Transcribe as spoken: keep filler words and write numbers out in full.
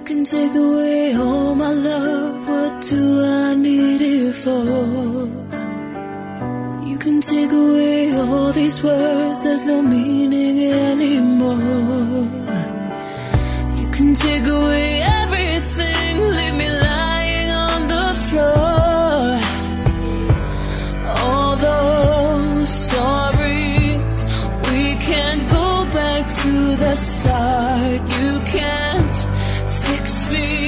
can take away all my love, what do I need it for? You can take away all these words, there's no meaning anymore. You can take away everything, leave me lying on the floor. All those sorries, we can't go back to the start. You can't fix me.